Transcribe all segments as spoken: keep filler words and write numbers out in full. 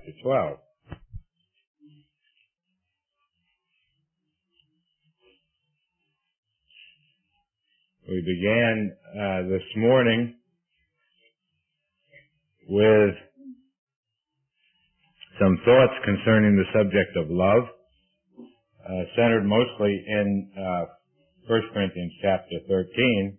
chapter twelve. We began uh, this morning with some thoughts concerning the subject of love, uh, centered mostly in uh, First Corinthians chapter thirteen,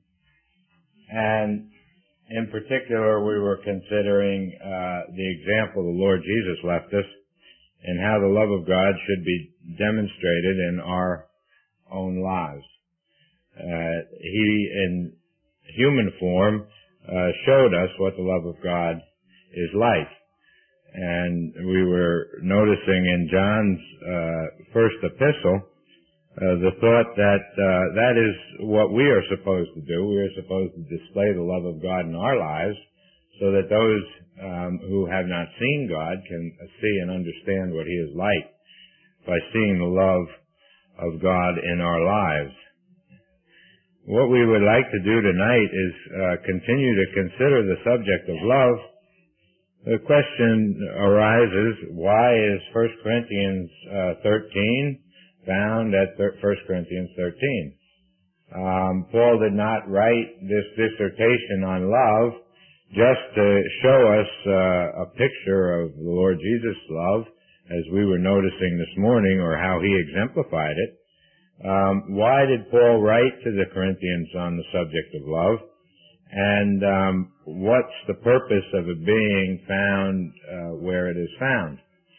and in particular we were considering uh, the example the Lord Jesus left us and how the love of God should be demonstrated in our own lives. Uh, he, in human form, uh, showed us what the love of God is like. And we were noticing in John's uh, first epistle uh, the thought that uh, that is what we are supposed to do. We are supposed to display the love of God in our lives so that those um, who have not seen God can see and understand what He is like by seeing the love of God in our lives. What we would like to do tonight is uh, continue to consider the subject of love. The question arises, why is First Corinthians uh, thirteen found at First Corinthians thirteen? Um, Paul did not write this dissertation on love just to show us uh, a picture of the Lord Jesus' love, as we were noticing this morning, or how he exemplified it. Um, why did Paul write to the Corinthians on the subject of love? And um, what's the purpose of it being found uh, where it is found?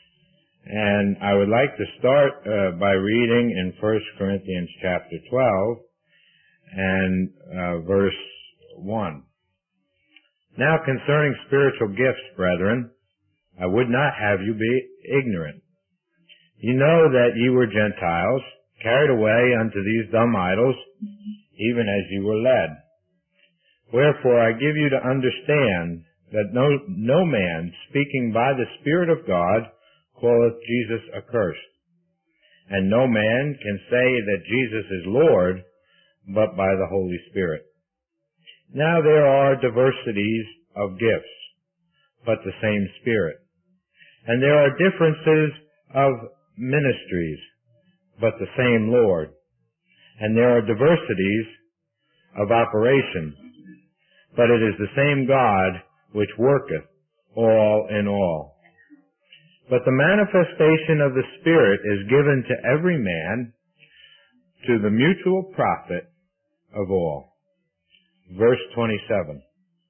And I would like to start uh, by reading in First Corinthians chapter twelve and uh, verse one. Now concerning spiritual gifts, brethren, I would not have you be ignorant. You know that ye were Gentiles, carried away unto these dumb idols, even as you were led. Wherefore I give you to understand that no, no man speaking by the Spirit of God calleth Jesus accursed. And no man can say that Jesus is Lord, but by the Holy Spirit. Now there are diversities of gifts, but the same Spirit. And there are differences of ministries, but the same Lord. And there are diversities of operations, but it is the same God which worketh all in all. But the manifestation of the Spirit is given to every man to the mutual profit of all. Verse twenty-seven.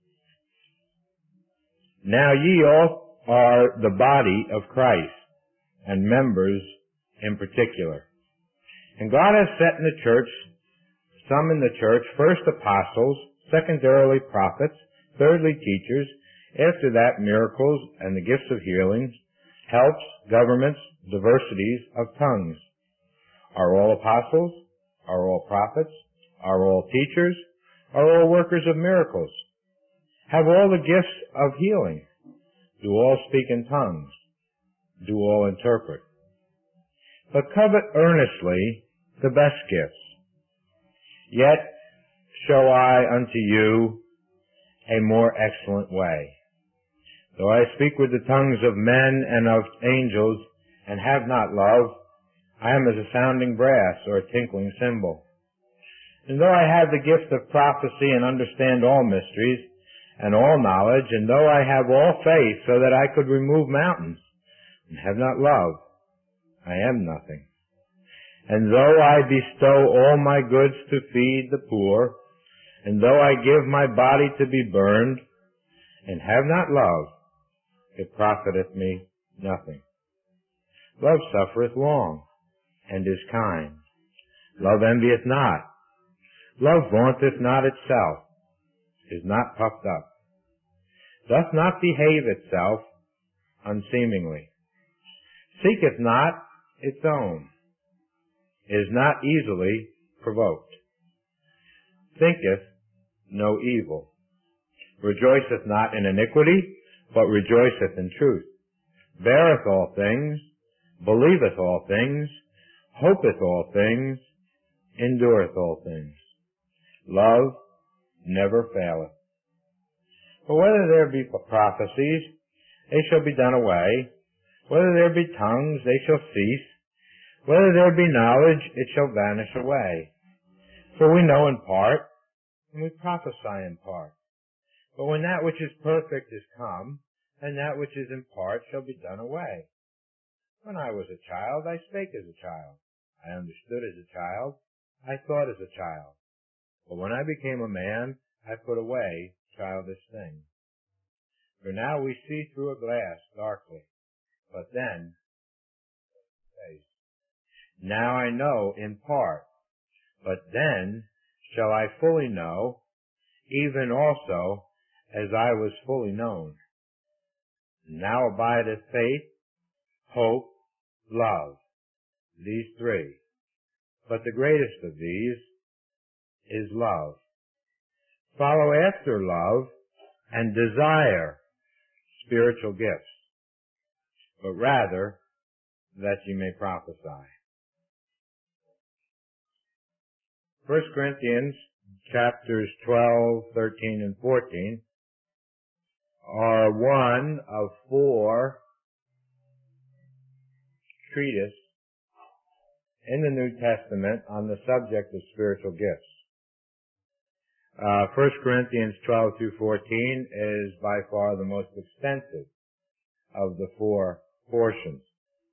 Now ye all are the body of Christ, and members in particular. And God has set in the church, some in the church, first apostles, secondarily prophets, thirdly teachers, after that miracles and the gifts of healings, helps, governments, diversities of tongues. Are all apostles? Are all prophets? Are all teachers? Are all workers of miracles? Have all the gifts of healing? Do all speak in tongues? Do all interpret? But covet earnestly the best gifts. Yet show I unto you a more excellent way. Though I speak with the tongues of men and of angels, and have not love, I am as a sounding brass or a tinkling cymbal. And though I have the gift of prophecy and understand all mysteries and all knowledge, and though I have all faith so that I could remove mountains, and have not love, I am nothing. And though I bestow all my goods to feed the poor, and though I give my body to be burned, and have not love, it profiteth me nothing. Love suffereth long, and is kind. Love envieth not. Love vaunteth not itself, is not puffed up, doth not behave itself unseemingly, seeketh not its own, is not easily provoked, thinketh no evil, rejoiceth not in iniquity, but rejoiceth in truth, beareth all things, believeth all things, hopeth all things, endureth all things. Love never faileth. For whether there be prophecies, they shall be done away. Whether there be tongues, they shall cease. Whether there be knowledge, it shall vanish away. For we know in part, and we prophesy in part. But when that which is perfect is come, then that which is in part shall be done away. When I was a child, I spake as a child. I understood as a child. I thought as a child. But when I became a man, I put away childish things. For now we see through a glass darkly, but then, now I know in part, but then shall I fully know, even also as I was fully known. Now abideth faith, hope, love, these three. But the greatest of these is love. Follow after love and desire spiritual gifts, but rather that ye may prophesy. First Corinthians chapters twelve, thirteen, and fourteen are one of four treatises in the New Testament on the subject of spiritual gifts. Uh, First Corinthians twelve through fourteen is by far the most extensive of the four portions.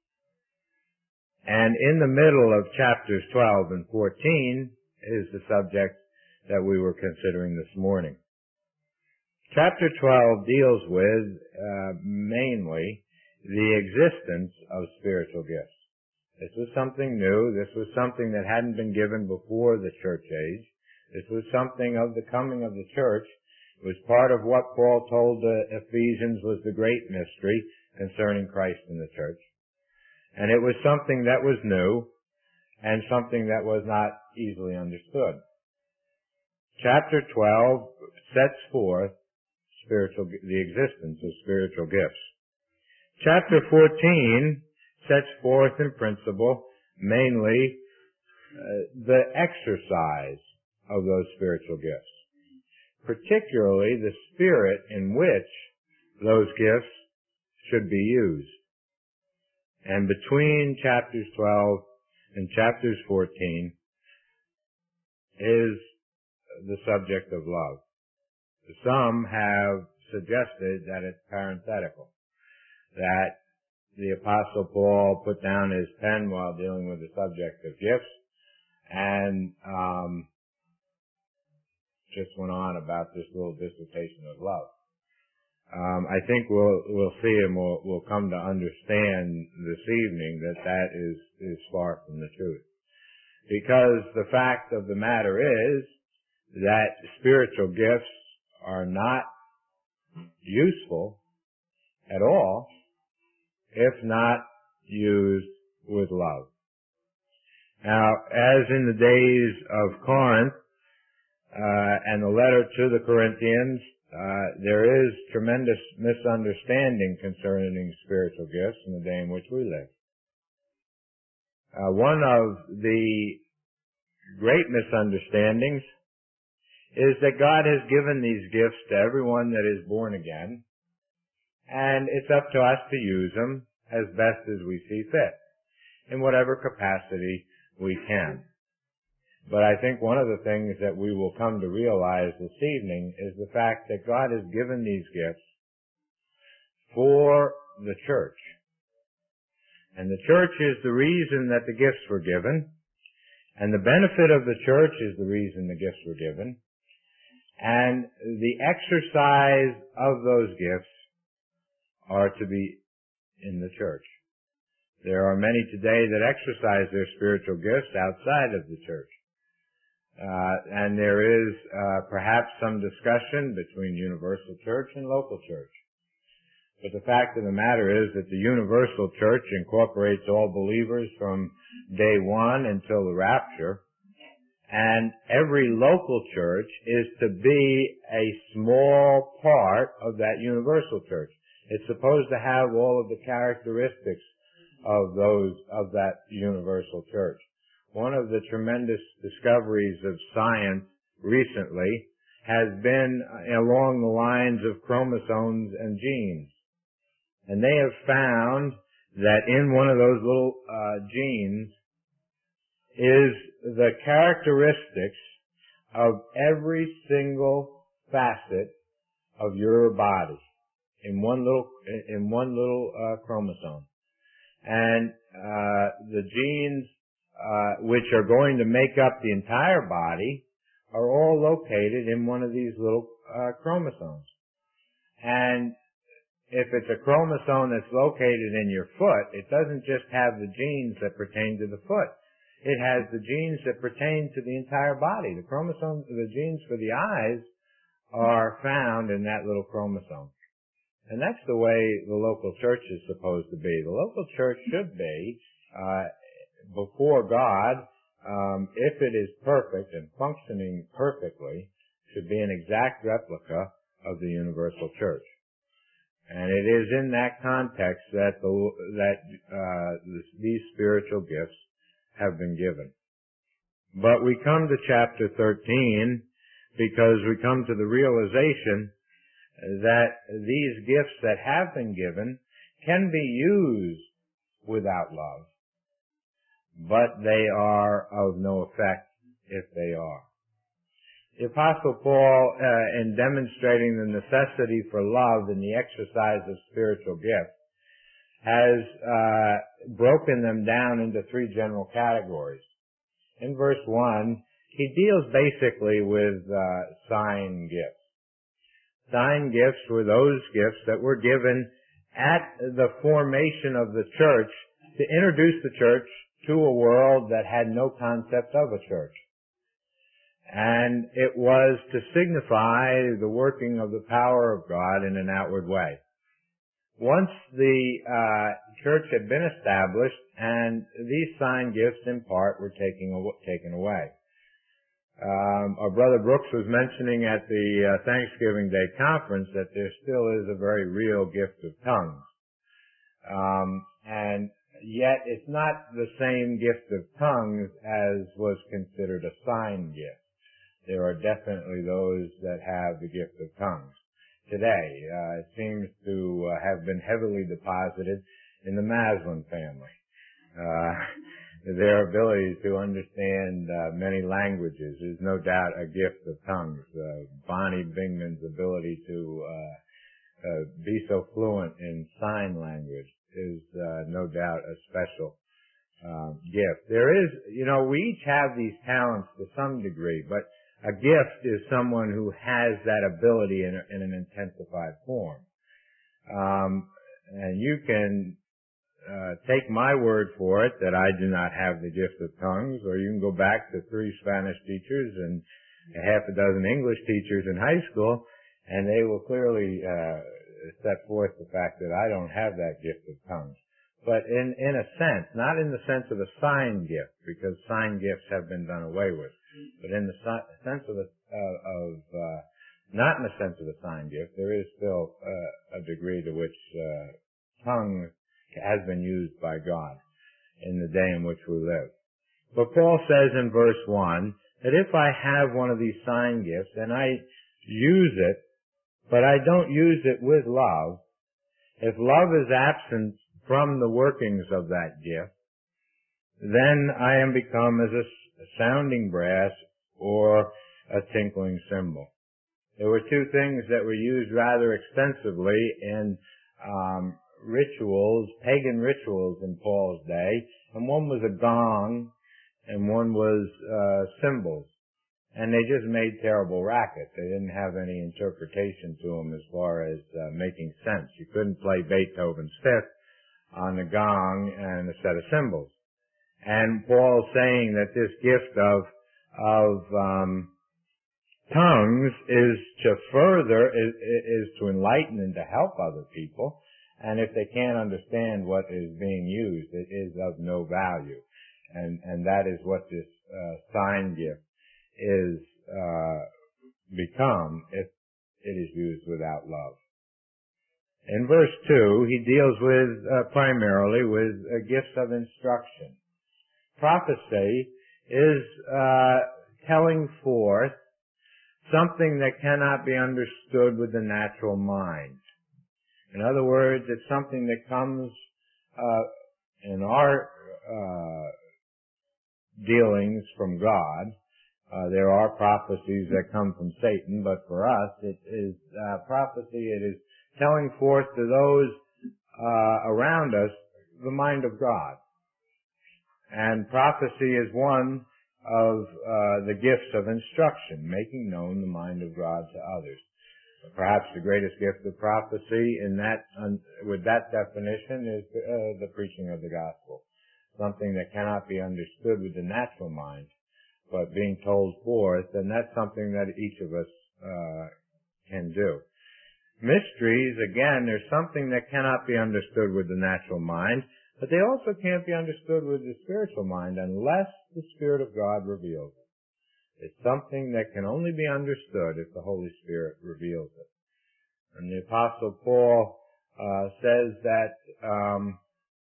And in the middle of chapters twelve and fourteen is the subject that we were considering this morning. Chapter twelve deals with uh, mainly the existence of spiritual gifts. This was something new. This was something that hadn't been given before the church age. This was something of the coming of the church. It was part of what Paul told the Ephesians was the great mystery concerning Christ in the church. And it was something that was new and something that was not easily understood. Chapter twelve sets forth spiritual, the existence of spiritual gifts. Chapter fourteen sets forth in principle mainly uh, the exercise of those spiritual gifts, particularly the spirit in which those gifts should be used. And between chapters twelve and chapters fourteen is the subject of love. Some have suggested that it's parenthetical, that the Apostle Paul put down his pen while dealing with the subject of gifts and um, just went on about this little dissertation of love. Um, I think we'll we'll see and we'll, we'll come to understand this evening that that is is far from the truth, because the fact of the matter is that spiritual gifts are not useful at all if not used with love. Now, as in the days of Corinth uh, and the letter to the Corinthians, uh, there is tremendous misunderstanding concerning spiritual gifts in the day in which we live. Uh, one of the great misunderstandings is that God has given these gifts to everyone that is born again, and it's up to us to use them as best as we see fit, in whatever capacity we can. But I think one of the things that we will come to realize this evening is the fact that God has given these gifts for the church. And the church is the reason that the gifts were given, and the benefit of the church is the reason the gifts were given, and the exercise of those gifts are to be in the church. There are many today that exercise their spiritual gifts outside of the church. Uh, and there is uh, perhaps some discussion between universal church and local church. But the fact of the matter is that the universal church incorporates all believers from day one until the rapture, and every local church is to be a small part of that universal church. It's supposed to have all of the characteristics of those, of that universal church. One of the tremendous discoveries of science recently has been along the lines of chromosomes and genes. And they have found that in one of those little uh, genes is the characteristics of every single facet of your body in one little in one little uh, chromosome, and uh, the genes uh, which are going to make up the entire body are all located in one of these little uh, chromosomes. And if it's a chromosome that's located in your foot, it doesn't just have the genes that pertain to the foot. It has the genes that pertain to the entire body. The chromosomes, the genes for the eyes are found in that little chromosome. And that's the way the local church is supposed to be. The local church should be, uh, before God, um, if it is perfect and functioning perfectly, should be an exact replica of the universal church. And it is in that context that the, that uh, this, these spiritual gifts have been given. But we come to chapter thirteen because we come to the realization that these gifts that have been given can be used without love, but they are of no effect if they are. The Apostle Paul, uh, in demonstrating the necessity for love in the exercise of spiritual gifts, has uh, broken them down into three general categories. In verse one, he deals basically with uh, sign gifts. Sign gifts were those gifts that were given at the formation of the church to introduce the church to a world that had no concept of a church. And it was to signify the working of the power of God in an outward way. Once the uh, church had been established, and these sign gifts in part were taking, taken away. Um, our brother Brooks was mentioning at the uh, Thanksgiving Day conference that there still is a very real gift of tongues. Um, and yet it's not the same gift of tongues as was considered a sign gift. There are definitely those that have the gift of tongues today. Uh, it seems to uh, have been heavily deposited in the Maslin family. Uh, their ability to understand uh, many languages is no doubt a gift of tongues. Uh, Bonnie Bingman's ability to uh, uh, be so fluent in sign language is uh, no doubt a special um, gift. There is, you know, we each have these talents to some degree, but a gift is someone who has that ability in, a, in an intensified form. Um, and you can uh, take my word for it that I do not have the gift of tongues, or you can go back to three Spanish teachers and a half a dozen English teachers in high school, and they will clearly uh, set forth the fact that I don't have that gift of tongues. But in, in a sense, not in the sense of a sign gift, because sign gifts have been done away with, but in the si- sense of a, uh, of, uh, not in the sense of a sign gift, there is still uh, a degree to which uh, tongue has been used by God in the day in which we live. But Paul says in verse one that if I have one of these sign gifts and I use it, but I don't use it with love, if love is absent from the workings of that gift, then I am become as a sounding brass or a tinkling cymbal. There were two things that were used rather extensively in um, rituals, pagan rituals in Paul's day, and one was a gong and one was uh, cymbals. And they just made terrible racket. They didn't have any interpretation to them as far as uh, making sense. You couldn't play Beethoven's Fifth on the gong and a set of cymbals. And Paul's saying that this gift of of um, tongues is to further is, is to enlighten and to help other people. And if they can't understand what is being used, it is of no value. And and that is what this uh, sign gift is uh, become if it is used without love. In verse two, he deals with uh, primarily with uh, gifts of instruction. Prophecy is uh, telling forth something that cannot be understood with the natural mind. In other words, it's something that comes uh, in our uh, dealings from God, uh, there are prophecies that come from Satan, but for us, it is uh, prophecy. It is telling forth to those uh, around us the mind of God. And prophecy is one of uh, the gifts of instruction, making known the mind of God to others. Perhaps the greatest gift of prophecy in that, um, with that definition is uh, the preaching of the gospel. Something that cannot be understood with the natural mind, but being told forth, and that's something that each of us uh, can do. Mysteries, again, there's something that cannot be understood with the natural mind, but they also can't be understood with the spiritual mind unless the Spirit of God reveals it. It's something that can only be understood if the Holy Spirit reveals it. And the Apostle Paul uh, says that um,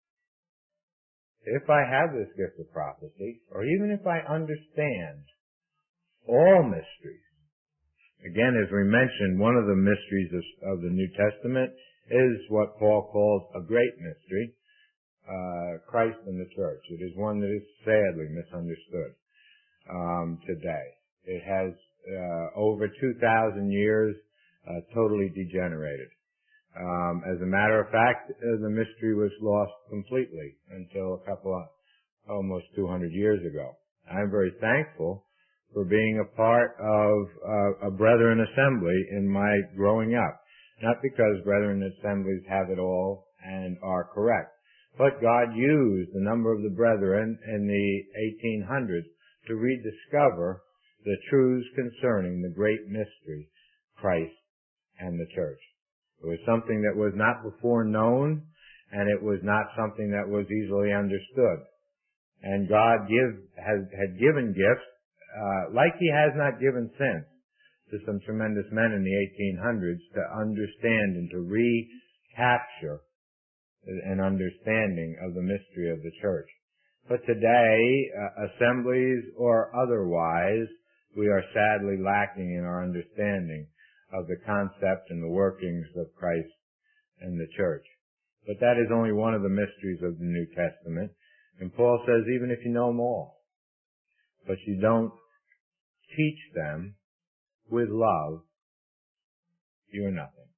if I have this gift of prophecy, or even if I understand all mysteries, again, as we mentioned, one of the mysteries of, of the New Testament is what Paul calls a great mystery, uh, Christ and the church. It is one that is sadly misunderstood um, today. It has uh, over two thousand years uh, totally degenerated. Um, as a matter of fact, uh, the mystery was lost completely until a couple of, almost two hundred years ago. I'm very thankful for being a part of uh, a Brethren Assembly in my growing up. Not because Brethren Assemblies have it all and are correct, but God used a number of the brethren in the eighteen hundreds to rediscover the truths concerning the great mystery, Christ and the church. It was something that was not before known, and it was not something that was easily understood. And God give, has, had given gifts, uh, like He has not given since, to some tremendous men in the eighteen hundreds to understand and to recapture an understanding of the mystery of the church. But today, uh, assemblies or otherwise, we are sadly lacking in our understanding of the concept and the workings of Christ and the church. But that is only one of the mysteries of the New Testament. And Paul says, even if you know them all, but you don't teach them with love, you're nothing.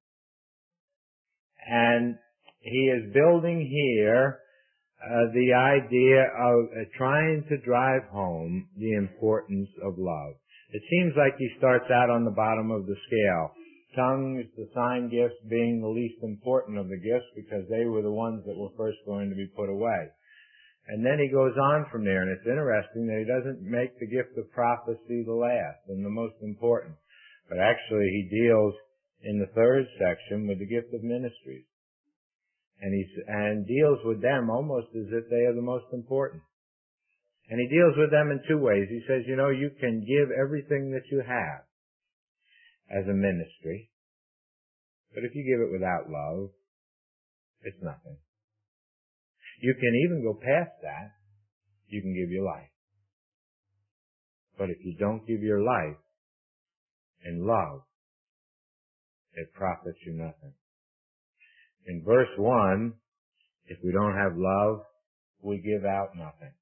And he is building here uh, the idea of uh, trying to drive home the importance of love. It seems like he starts out on the bottom of the scale. Tongues, the sign gifts being the least important of the gifts because they were the ones that were first going to be put away. And then he goes on from there, and it's interesting that he doesn't make the gift of prophecy the last and the most important. But actually he deals in the third section with the gift of ministries. And he and deals with them almost as if they are the most important. And he deals with them in two ways. He says, you know, you can give everything that you have as a ministry, but if you give it without love, it's nothing. You can even go past that. You can give your life. But if you don't give your life in love, it profits you nothing. In verse one, if we don't have love, we give out nothing.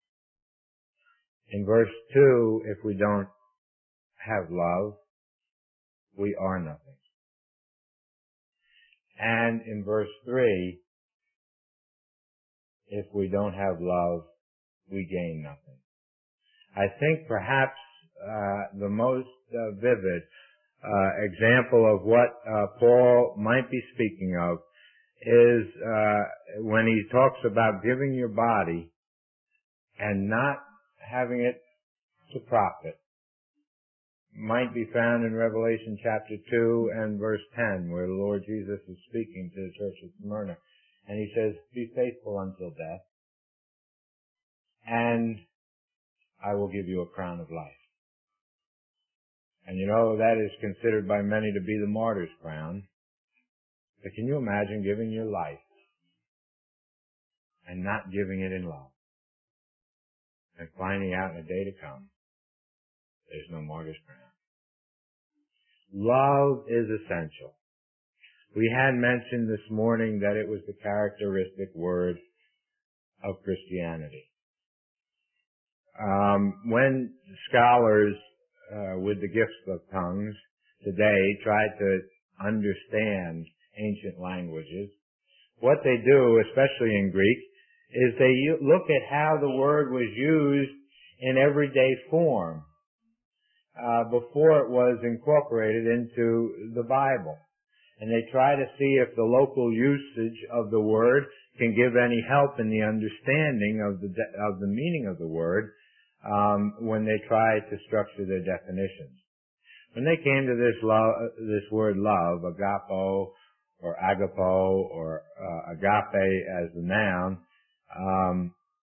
In verse two, if we don't have love, we are nothing. And in verse three, if we don't have love, we gain nothing. I think perhaps uh, the most uh, vivid uh, example of what uh, Paul might be speaking of is uh, when he talks about giving your body and not having it to profit. Might be found in Revelation chapter two and verse ten, where the Lord Jesus is speaking to the church of Smyrna. And he says, be faithful until death, and I will give you a crown of life. And you know, that is considered by many to be the martyr's crown. But can you imagine giving your life and not giving it in love? And finding out in a day to come, there's no martyr's crown. Love is essential. We had mentioned this morning that it was the characteristic word of Christianity. Um, when scholars uh, with the gifts of tongues today try to understand ancient languages, what they do, especially in Greek, is they look at how the word was used in everyday form uh, before it was incorporated into the Bible. And they try to see if the local usage of the word can give any help in the understanding of the de- of the meaning of the word um, when they try to structure their definitions. When they came to this love, this word love, agapo or agapo or uh, agape as the noun, um,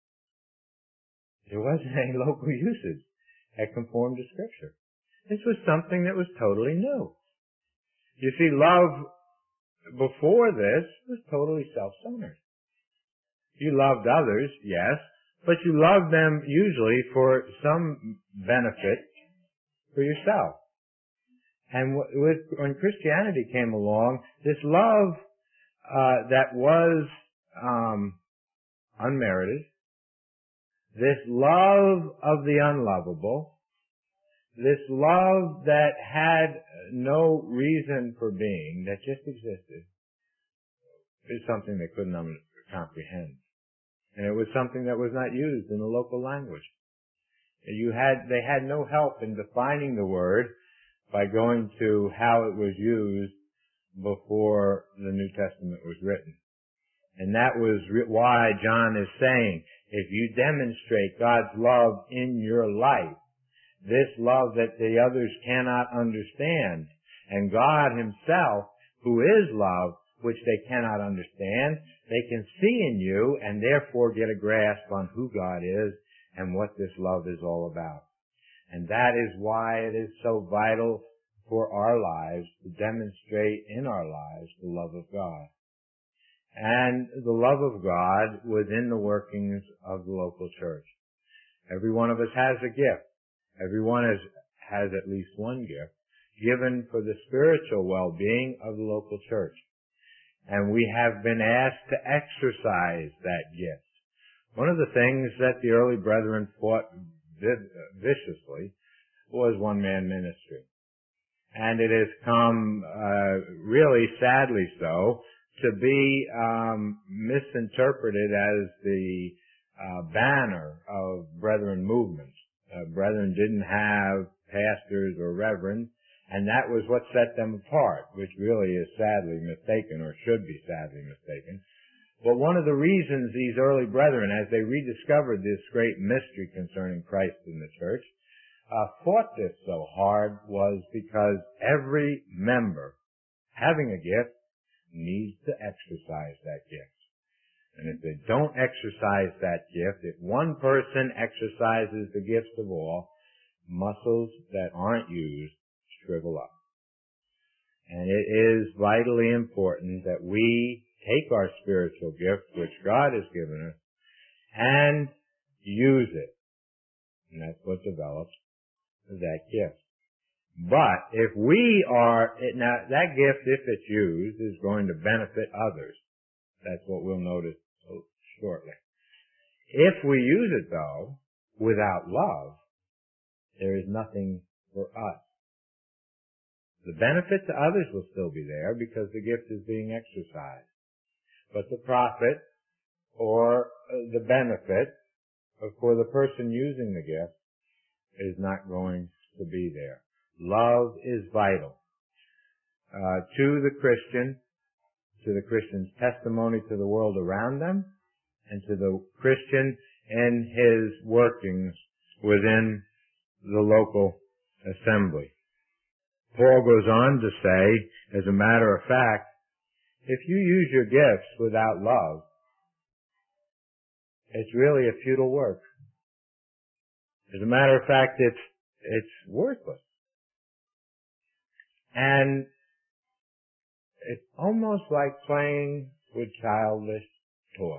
there wasn't any local usage that conformed to Scripture. This was something that was totally new. You see, love before this was totally self-centered. You loved others, yes, but you loved them usually for some benefit for yourself. And with, when Christianity came along, this love uh, that was um, unmerited, this love of the unlovable, this love that had no reason for being, that just existed, is something they couldn't um, comprehend. And it was something that was not used in the local language. You had, they had no help in defining the word by going to how it was used before the New Testament was written. And that was re- why John is saying, if you demonstrate God's love in your life, this love that the others cannot understand, and God himself, who is love, which they cannot understand, they can see in you and therefore get a grasp on who God is and what this love is all about. And that is why it is so vital for our lives to demonstrate in our lives the love of God. And the love of God within the workings of the local church. Every one of us has a gift. Everyone has, has at least one gift given for the spiritual well-being of the local church. And we have been asked to exercise that gift. One of the things that the early brethren fought viciously was one-man ministry. And it has come, uh, really sadly so, to be um, misinterpreted as the uh, banner of brethren movements. Uh, brethren didn't have pastors or reverends, and that was what set them apart, which really is sadly mistaken, or should be sadly mistaken. But one of the reasons these early brethren, as they rediscovered this great mystery concerning Christ in the church, uh, fought this so hard was because every member having a gift needs to exercise that gift. And if they don't exercise that gift, if one person exercises the gifts of all, muscles that aren't used shrivel up. And it is vitally important that we take our spiritual gift, which God has given us, and use it. And that's what develops that gift. But if we are, now that gift, if it's used, is going to benefit others. That's what we'll notice shortly. If we use it, though, without love, there is nothing for us. The benefit to others will still be there because the gift is being exercised. But the profit or the benefit for the person using the gift is not going to be there. Love is vital uh, to the Christian, to the Christian's testimony to the world around them, and to the Christian in his workings within the local assembly. Paul goes on to say, as a matter of fact, if you use your gifts without love, it's really a futile work. As a matter of fact, it's it's worthless. And it's almost like playing with childish toys.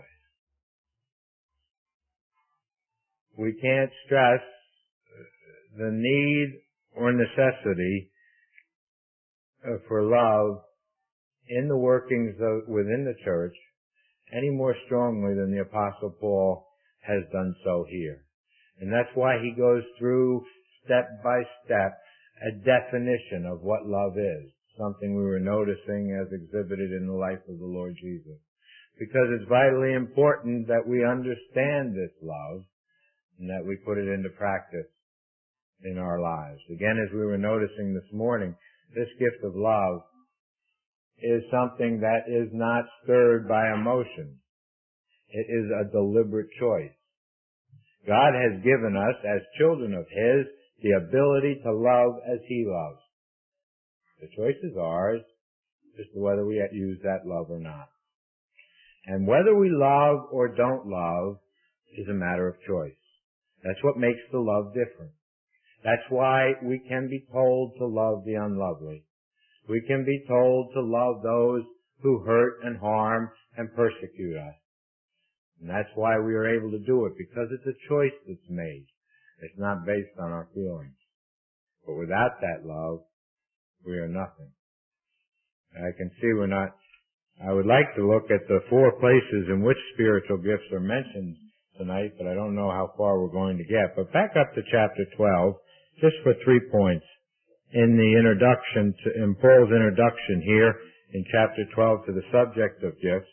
We can't stress the need or necessity for love in the workings of, within the church any more strongly than the Apostle Paul has done so here. And that's why he goes through step by step a definition of what love is, something we were noticing as exhibited in the life of the Lord Jesus. Because it's vitally important that we understand this love and that we put it into practice in our lives. Again, as we were noticing this morning, this gift of love is something that is not stirred by emotion. It is a deliberate choice. God has given us, as children of His, the ability to love as He loves. The choice is ours as to whether we use that love or not. And whether we love or don't love is a matter of choice. That's what makes the love different. That's why we can be told to love the unlovely. We can be told to love those who hurt and harm and persecute us. And that's why we are able to do it, because it's a choice that's made. It's not based on our feelings. But without that love, we are nothing. I can see we're not, I would like to look at the four places in which spiritual gifts are mentioned tonight, but I don't know how far we're going to get. But back up to chapter twelve, just for three points. In the introduction, to, in Paul's introduction here, in chapter twelve to the subject of gifts,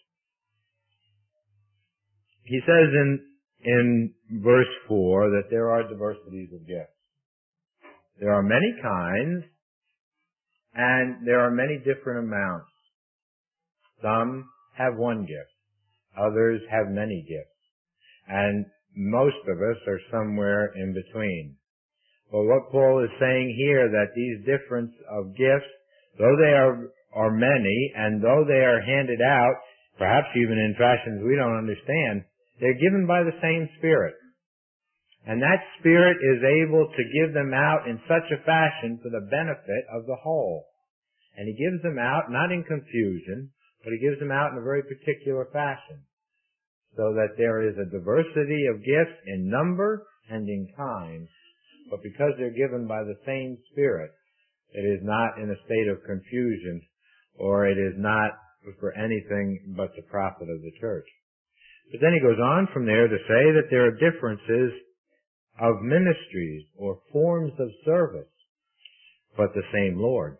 he says in, in verse four that there are diversities of gifts. There are many kinds, and there are many different amounts. Some have one gift. Others have many gifts. And most of us are somewhere in between. But what Paul is saying here, that these difference of gifts, though they are, are many, and though they are handed out, perhaps even in fashions we don't understand, they're given by the same Spirit. And that Spirit is able to give them out in such a fashion for the benefit of the whole. And He gives them out not in confusion, but He gives them out in a very particular fashion, so that there is a diversity of gifts in number and in kind. But because they're given by the same Spirit, it is not in a state of confusion, or it is not for anything but the profit of the church. But then he goes on from there to say that there are differences of ministries or forms of service, but the same Lord.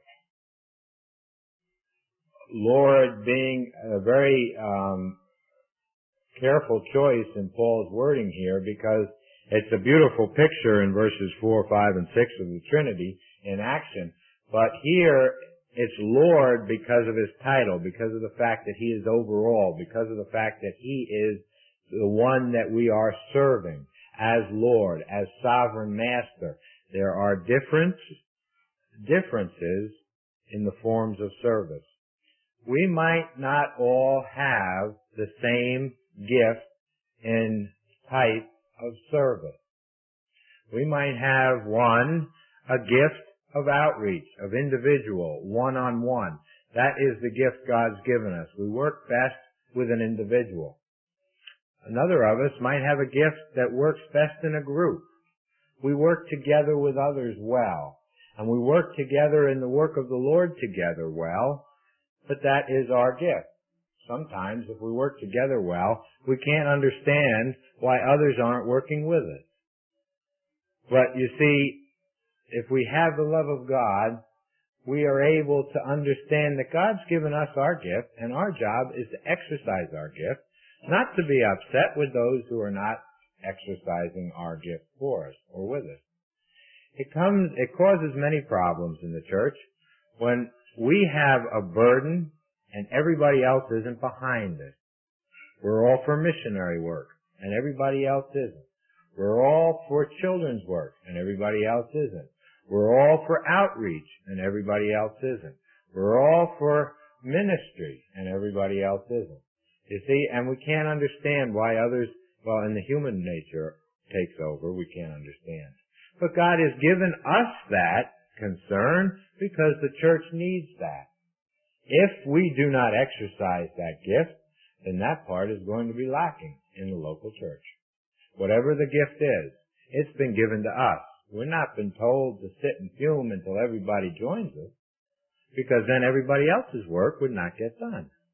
Lord being a very um, careful choice in Paul's wording here, because it's a beautiful picture in verses four, five, and six of the Trinity in action. But here, it's Lord because of His title, because of the fact that He is over all, because of the fact that He is the one that we are serving as Lord, as sovereign master. There are different differences in the forms of service. We might not all have the same gift in type of service. We might have one, a gift of outreach, of individual, one-on-one. That is the gift God's given us. We work best with an individual. Another of us might have a gift that works best in a group. We work together with others well, and we work together in the work of the Lord together well, but that is our gift. Sometimes, if we work together well, we can't understand why others aren't working with us. But you see, if we have the love of God, we are able to understand that God's given us our gift, and our job is to exercise our gift, not to be upset with those who are not exercising our gift for us or with us. It comes, it causes many problems in the church when we have a burden and everybody else isn't behind it. We're all for missionary work and everybody else isn't. We're all for children's work and everybody else isn't. We're all for outreach and everybody else isn't. We're all for ministry and everybody else isn't. You see, and we can't understand why others, well, in the human nature takes over, we can't understand. But God has given us that concern because the church needs that. If we do not exercise that gift, then that part is going to be lacking in the local church. Whatever the gift is, it's been given to us. We're not been told to sit and fume until everybody joins us, because then everybody else's work would not get done.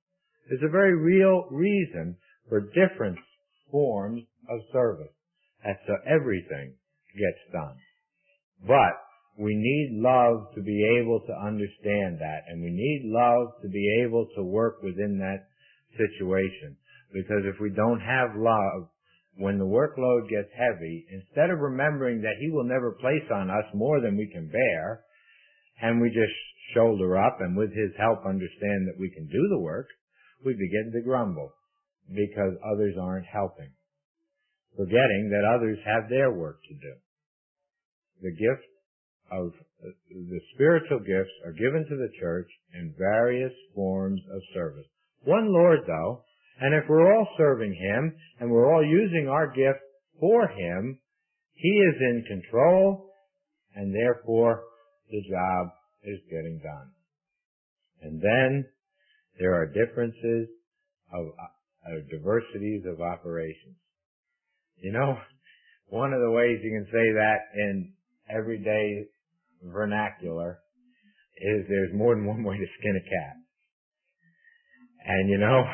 There's a very real reason for different forms of service. That's so everything gets done. But we need love to be able to understand that, and we need love to be able to work within that situation. Because if we don't have love, when the workload gets heavy, instead of remembering that He will never place on us more than we can bear, and we just shoulder up and with His help understand that we can do the work, we begin to grumble because others aren't helping, forgetting that others have their work to do. The gift of the spiritual gifts are given to the church in various forms of service. One Lord, though, and if we're all serving Him and we're all using our gift for Him, He is in control, and therefore the job is getting done. And then there are differences of uh, diversities of operations. You know, one of the ways you can say that in everyday vernacular is there's more than one way to skin a cat. And you know,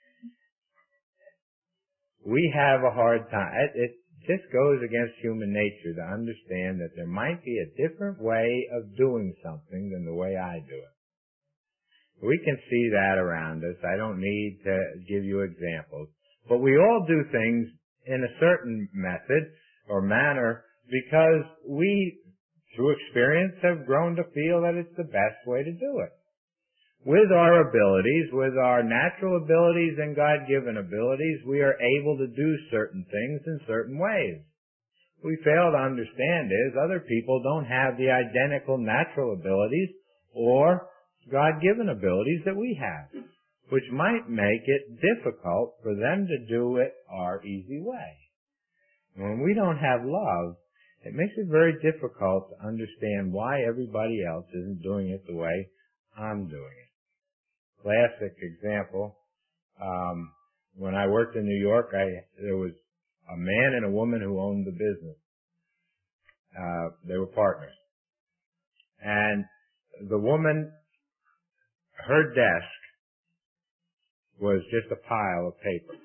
we have a hard time. It, it just goes against human nature to understand that there might be a different way of doing something than the way I do it. We can see that around us. I don't need to give you examples. But we all do things in a certain method or manner because we, through experience, have grown to feel that it's the best way to do it. With our abilities, with our natural abilities and God-given abilities, we are able to do certain things in certain ways. We fail to understand is other people don't have the identical natural abilities or God-given abilities that we have, which might make it difficult for them to do it our easy way. When we don't have love, it makes it very difficult to understand why everybody else isn't doing it the way I'm doing it. Classic example, um, when I worked in New York, I, there was a man and a woman who owned the business. Uh, they were partners. And the woman, her desk was just a pile of paper.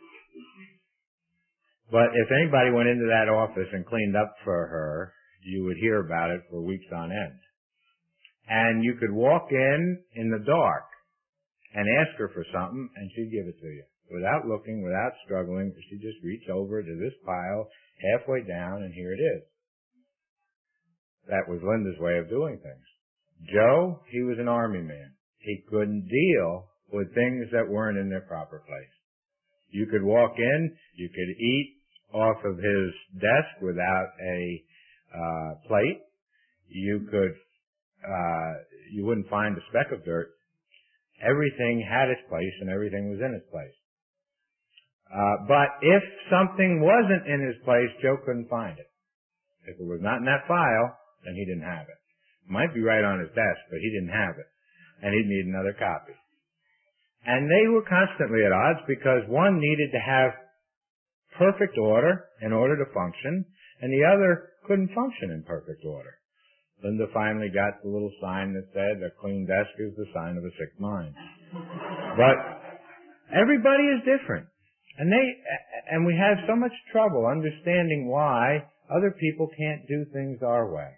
But if anybody went into that office and cleaned up for her, you would hear about it for weeks on end. And you could walk in in the dark and ask her for something, and she'd give it to you. Without looking, without struggling, she'd just reach over to this pile, halfway down, and here it is. That was Linda's way of doing things. Joe, he was an army man. He couldn't deal with things that weren't in their proper place. You could walk in, you could eat off of his desk without a uh, plate. You could, uh, you wouldn't find a speck of dirt. Everything had its place and everything was in its place. Uh, but if something wasn't in his place, Joe couldn't find it. If it was not in that file, then he didn't have it. It might be right on his desk, but he didn't have it. And he'd need another copy. And they were constantly at odds because one needed to have perfect order in order to function, and the other couldn't function in perfect order. Linda finally got the little sign that said, a clean desk is the sign of a sick mind. But everybody is different. And they, and we have so much trouble understanding why other people can't do things our way.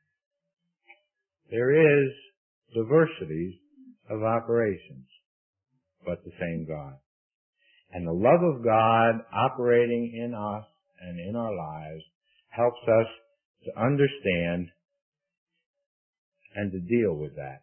There is diversities of operations, but the same God. And the love of God operating in us and in our lives helps us to understand and to deal with that.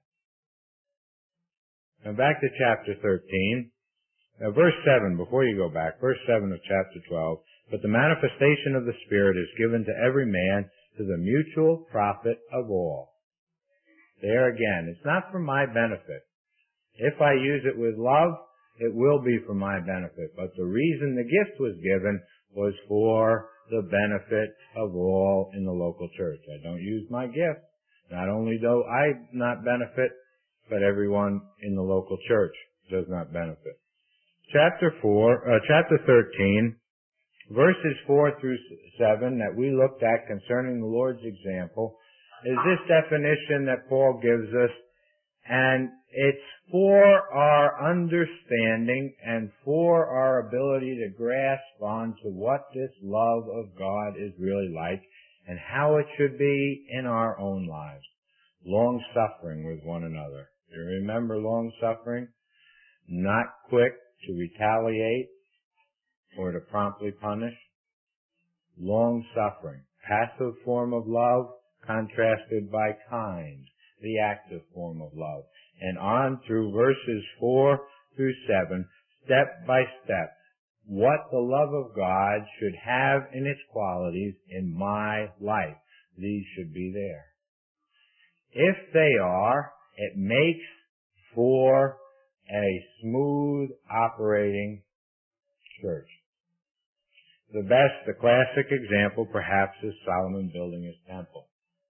Now back to chapter thirteen. Now verse seven, before you go back, verse seven of chapter twelve. But the manifestation of the Spirit is given to every man to the mutual profit of all. There again, it's not for my benefit. If I use it with love, it will be for my benefit. But the reason the gift was given was for the benefit of all in the local church. I don't use my gift. Not only do I not benefit, but everyone in the local church does not benefit. Chapter four, uh, chapter thirteen, verses four through seven that we looked at concerning the Lord's example is this definition that Paul gives us, and it's for our understanding and for our ability to grasp onto what this love of God is really like and how it should be in our own lives. Long-suffering with one another. You remember long-suffering? Not quick to retaliate or to promptly punish. Long-suffering. Passive form of love contrasted by kind, the active form of love. And on through verses four through seven, step by step, what the love of God should have in its qualities in my life. These should be there. If they are, it makes for a smooth operating church. The best, the classic example perhaps is Solomon building his temple.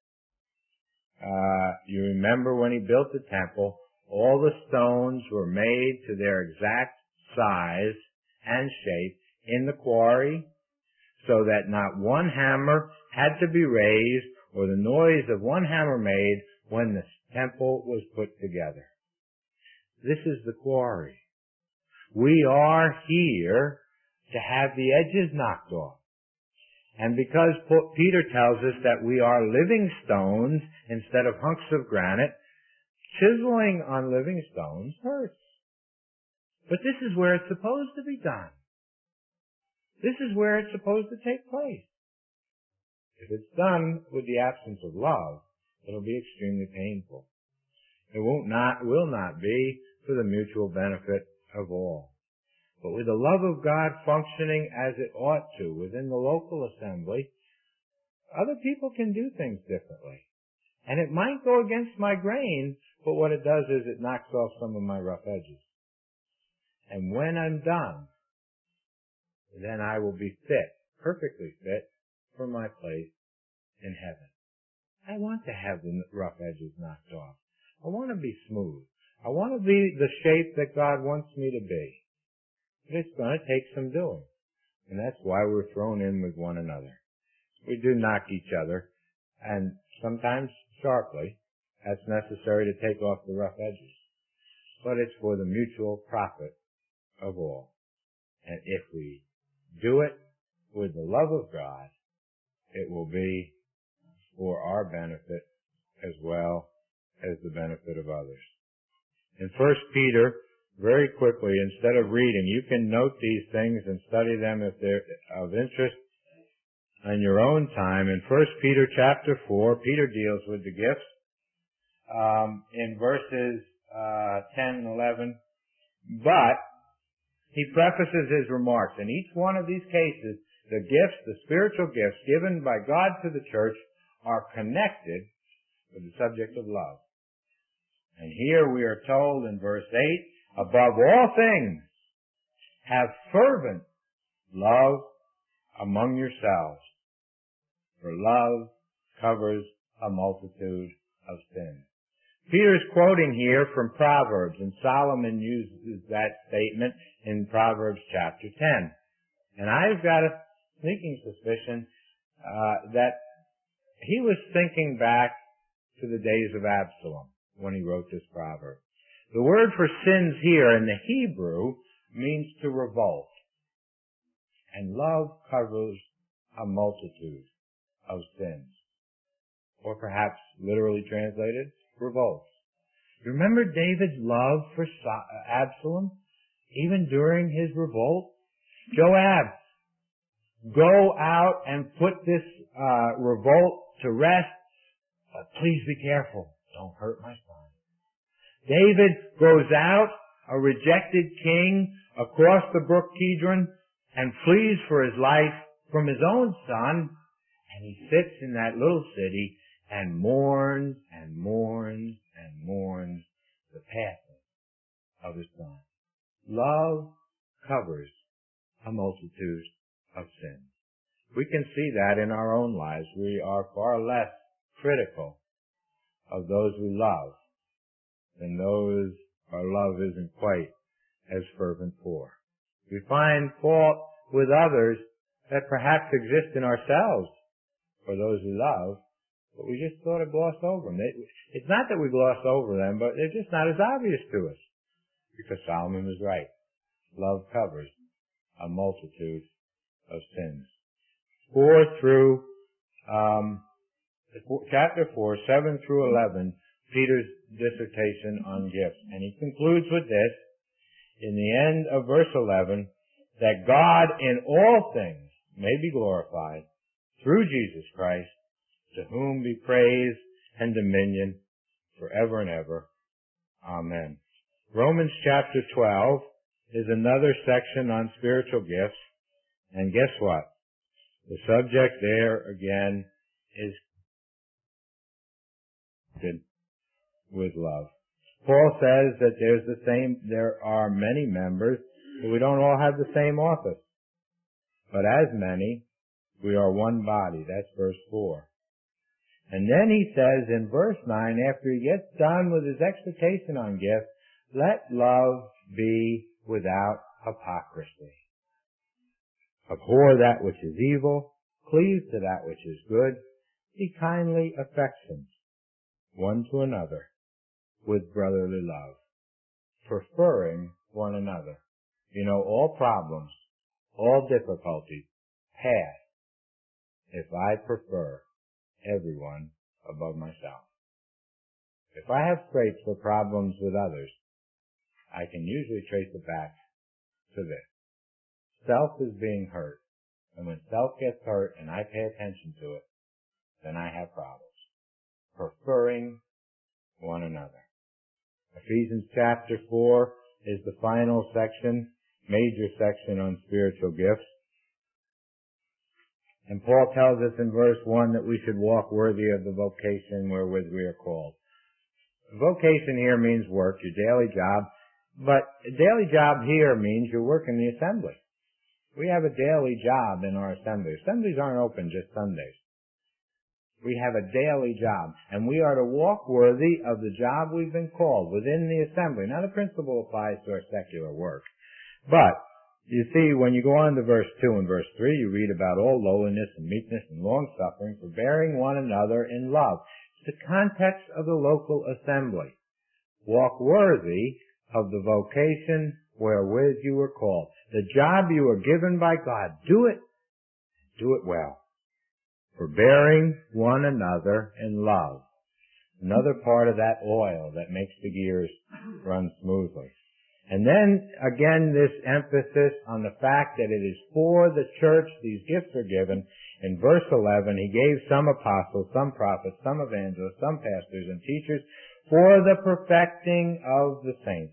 Uh, you remember when he built the temple, all the stones were made to their exact size and shape in the quarry so that not one hammer had to be raised or the noise of one hammer made when the temple was put together. This is the quarry. We are here to have the edges knocked off. And because Peter tells us that we are living stones instead of hunks of granite, chiseling on living stones hurts. But this is where it's supposed to be done. This is where it's supposed to take place. If it's done with the absence of love, it'll be extremely painful. It won't not, will not be for the mutual benefit of all. But with the love of God functioning as it ought to within the local assembly, other people can do things differently. And it might go against my grain, but what it does is it knocks off some of my rough edges. And when I'm done, then I will be fit, perfectly fit, for my place in heaven. I want to have the rough edges knocked off. I want to be smooth. I want to be the shape that God wants me to be. But it's going to take some doing. And that's why we're thrown in with one another. We do knock each other, and sometimes sharply. That's necessary to take off the rough edges. But it's for the mutual profit of all. And if we do it with the love of God, it will be for our benefit as well as the benefit of others. In First Peter, very quickly, instead of reading, you can note these things and study them if they're of interest on your own time. In First Peter chapter four, Peter deals with the gifts um, in verses uh, ten and eleven. But he prefaces his remarks. In each one of these cases, the gifts, the spiritual gifts given by God to the church are connected with the subject of love. And here we are told in verse eight, above all things, have fervent love among yourselves, for love covers a multitude of sins. Peter's quoting here from Proverbs, and Solomon uses that statement in Proverbs chapter ten. And I've got a sneaking suspicion uh, that he was thinking back to the days of Absalom when he wrote this proverb. The word for sins here in the Hebrew means to revolt. And love covers a multitude of sins. Or perhaps literally translated, revolts. You remember David's love for Absalom? Even during his revolt? Joab, go out and put this uh, revolt to rest. But please be careful. Don't hurt my son. David goes out, a rejected king, across the brook Kidron, and flees for his life from his own son, and he sits in that little city and mourns and mourns and mourns the passing of his son. Love covers a multitude of sins. We can see that in our own lives. We are far less critical of those we love than those our love isn't quite as fervent for. We find fault with others that perhaps exist in ourselves for those we love, but we just sort of gloss over them. It's not that we gloss over them, but they're just not as obvious to us. Because Solomon was right. Love covers a multitude of sins. Four through, um, chapter four, seven through eleven, Peter's dissertation on gifts. And he concludes with this, in the end of verse eleven, that God in all things may be glorified through Jesus Christ, to whom be praise and dominion forever and ever. Amen. Romans chapter twelve is another section on spiritual gifts. And guess what? The subject there again is with love. Paul says that there's the same, there are many members, but we don't all have the same office. But as many, we are one body. That's verse four. And then he says in verse nine, after he gets done with his exhortation on gifts, let love be without hypocrisy. Abhor that which is evil, cleave to that which is good, be kindly affectioned one to another with brotherly love, preferring one another. You know, all problems, all difficulties pass if I prefer everyone above myself. If I have scrapes or problems with others, I can usually trace it back to this. Self is being hurt. And when self gets hurt and I pay attention to it, then I have problems. Preferring one another. Ephesians chapter four is the final section, major section on spiritual gifts. And Paul tells us in verse one that we should walk worthy of the vocation wherewith we are called. Vocation here means work, your daily job. But a daily job here means you work in the assembly. We have a daily job in our assembly. Assemblies aren't open just Sundays. We have a daily job, and we are to walk worthy of the job we've been called within the assembly. Now the principle applies to our secular work. But, you see, when you go on to verse two and verse three, you read about all lowliness and meekness and long-suffering, forbearing one another in love. It's the context of the local assembly. Walk worthy of the vocation wherewith you were called. The job you were given by God. Do it. Do it well. Forbearing one another in love. Another part of that oil that makes the gears run smoothly. And then, again, this emphasis on the fact that it is for the church these gifts are given. In verse eleven, he gave some apostles, some prophets, some evangelists, some pastors and teachers for the perfecting of the saints,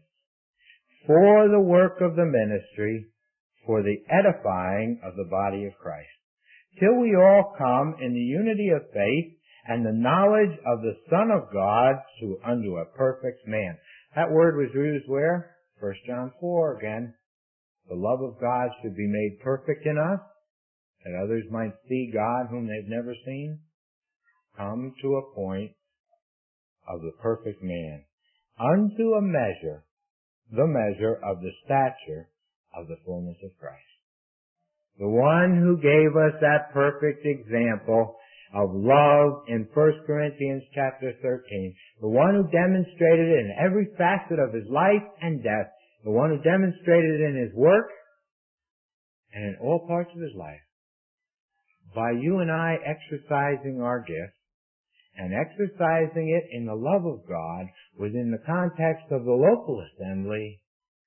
for the work of the ministry, for the edifying of the body of Christ, till we all come in the unity of faith and the knowledge of the Son of God to unto a perfect man. That word was used where? First John four again. The love of God should be made perfect in us, that others might see God whom they've never seen. Come to a point of the perfect man, unto a measure, the measure of the stature of the fullness of Christ. The one who gave us that perfect example of love in First Corinthians chapter thirteen, the one who demonstrated it in every facet of his life and death, the one who demonstrated it in his work and in all parts of his life. By you and I exercising our gifts and exercising it in the love of God within the context of the local assembly,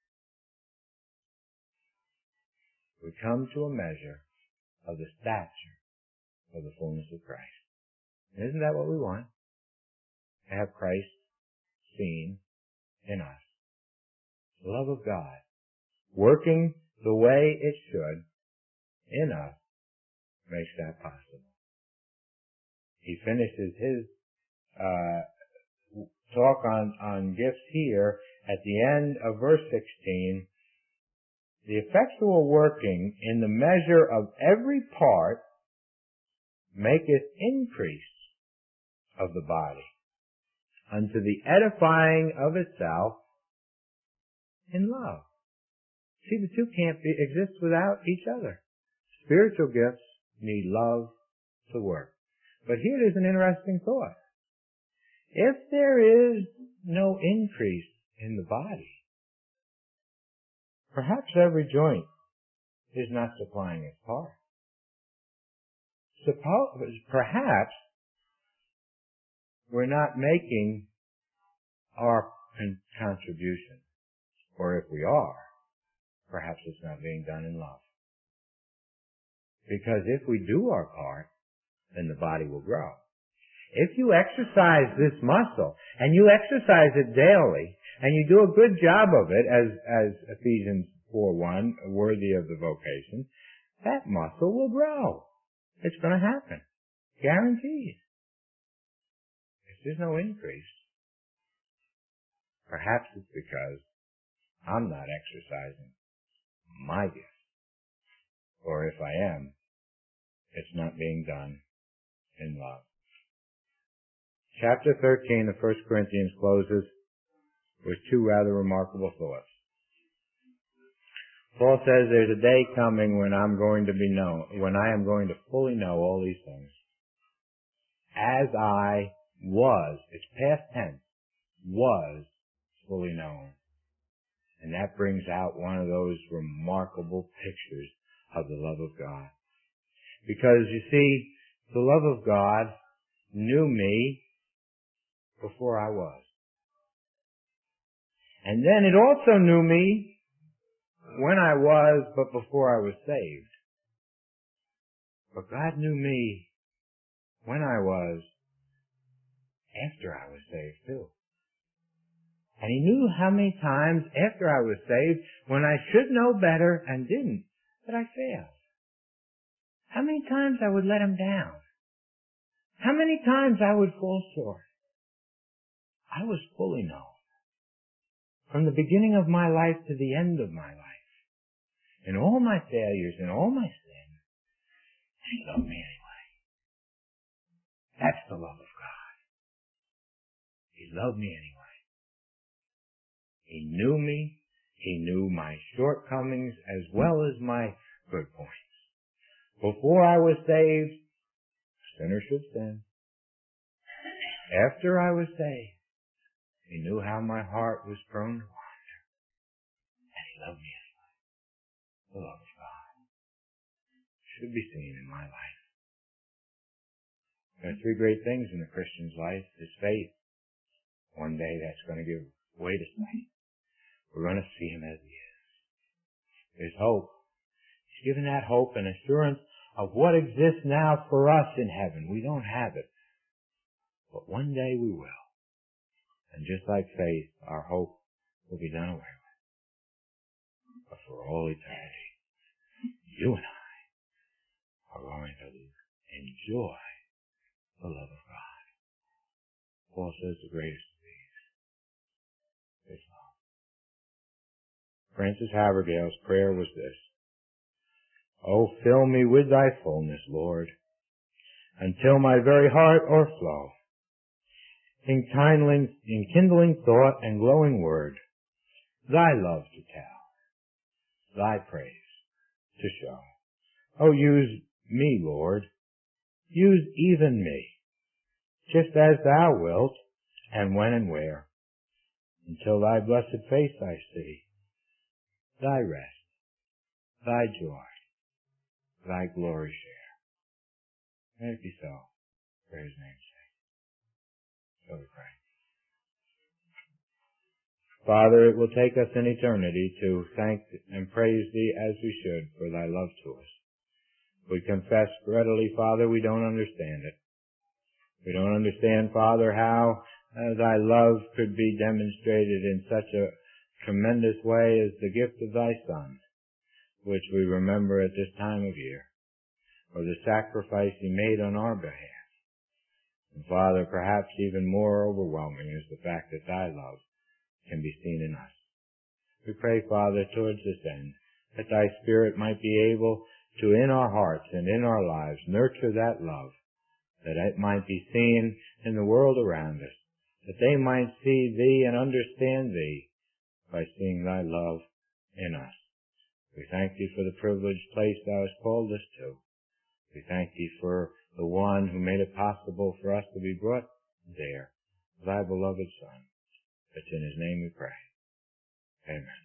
we come to a measure of the stature of the fullness of Christ. And isn't that what we want? To have Christ seen in us. The love of God working the way it should in us makes that possible. He finishes his uh, talk on, on gifts here at the end of verse sixteen. The effectual working in the measure of every part maketh increase of the body unto the edifying of itself in love. See, the two can't be, exist without each other. Spiritual gifts need love to work. But here is an interesting thought. If there is no increase in the body, perhaps every joint is not supplying its part. Suppose, perhaps we're not making our con- contribution. Or if we are, perhaps it's not being done in love. Because if we do our part, then the body will grow. If you exercise this muscle, and you exercise it daily, and you do a good job of it, as, as Ephesians four one, worthy of the vocation, that muscle will grow. It's going to happen. Guaranteed. If there's no increase, perhaps it's because I'm not exercising my gift. Or if I am, it's not being done in love. Chapter thirteen of First Corinthians closes with two rather remarkable thoughts. Paul says there's a day coming when I'm going to be known, when I am going to fully know all these things. As I was, it's past tense, was fully known. And that brings out one of those remarkable pictures of the love of God. Because you see, the love of God knew me before I was. And then it also knew me when I was, but before I was saved. But God knew me when I was, after I was saved too. And He knew how many times after I was saved, when I should know better and didn't, that I failed. How many times I would let Him down. How many times I would fall short. I was fully known. From the beginning of my life to the end of my life. In all my failures, in all my sin. He loved me anyway. That's the love of God. He loved me anyway. He knew me. He knew my shortcomings as well as my good points. Before I was saved, a sinner should sin. After I was saved, He knew how my heart was prone to wander. And He loved me anyway. The love of God should be seen in my life. There are three great things in the Christian's life. His faith. One day that's going to give way to sight. We're going to see Him as He is. There's hope. He's given that hope and assurance of what exists now for us in heaven. We don't have it. But one day we will. And just like faith, our hope will be done away with. But for all eternity, you and I are going to enjoy the love of God. Paul says the greatest of these is love. Francis Havergal's prayer was this: Oh, fill me with Thy fullness, Lord, until my very heart o'erflow. In kindling, in kindling thought and glowing word, Thy love to tell, Thy praise to show. Oh, use me, Lord, use even me, just as Thou wilt, and when and where, until Thy blessed face I see, Thy rest, Thy joy, Thy glory share. May it be so, for His name's sake. So we pray. Father, it will take us an eternity to thank and praise Thee as we should for Thy love to us. We confess readily, Father, we don't understand it. We don't understand, Father, how uh, Thy love could be demonstrated in such a tremendous way as the gift of Thy Son, which we remember at this time of year, or the sacrifice He made on our behalf. And Father, perhaps even more overwhelming is the fact that Thy love can be seen in us. We pray, Father, towards this end, that Thy Spirit might be able to, in our hearts and in our lives, nurture that love, that it might be seen in the world around us, that they might see Thee and understand Thee by seeing Thy love in us. We thank Thee for the privileged place Thou hast called us to. We thank Thee for the one who made it possible for us to be brought there, thy beloved Son. It's in his name we pray. Amen.